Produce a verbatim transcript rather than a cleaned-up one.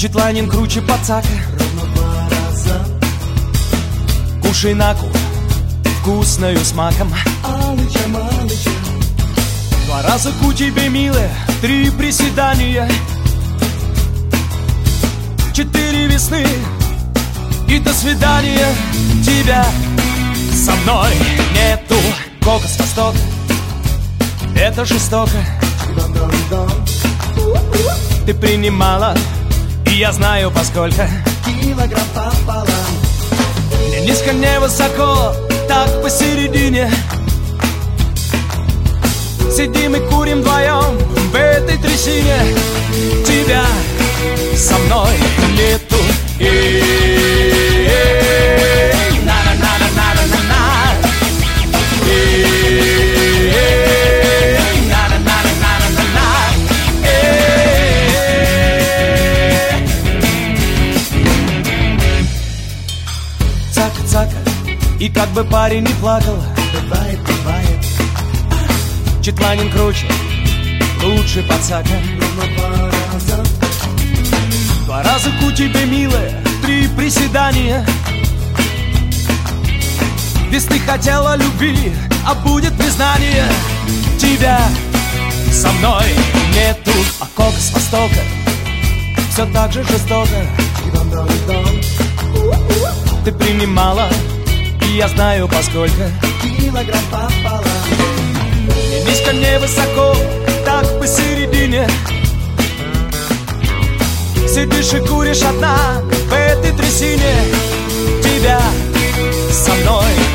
Четланин круче пацака. Кушай наку вкусною смаком. Алыча, малыча. Два раза ку тебе, милая, три приседания. Четыре весны и до свидания. Тебя со мной нету. Кока с востока, это жестоко. Ты принимала, и я знаю поскольку. Килограмм пополам. Не низко, не высоко, так посередине. Сидим и курим вдвоем в этой трясине. Тебя со мной нету. Эй, на-на-на-на-на-на-на. Эй, на-на-на-на-на-на-на. Эй. Цака-цака, и как бы парень не плакал. Бывает, бывает. Четланин круче, лучше пацака. Два раза ку тебе, милая, три приседания. Весны хотела любви, а будет признание. Тебя со мной нету. А кока с востока все так же жестоко. Ты принимала, и я знаю поскольку. Килограмм пополам. Не низко, не высоко, так посередине. Сидишь и куришь одна в этой трясине. Тебя со мной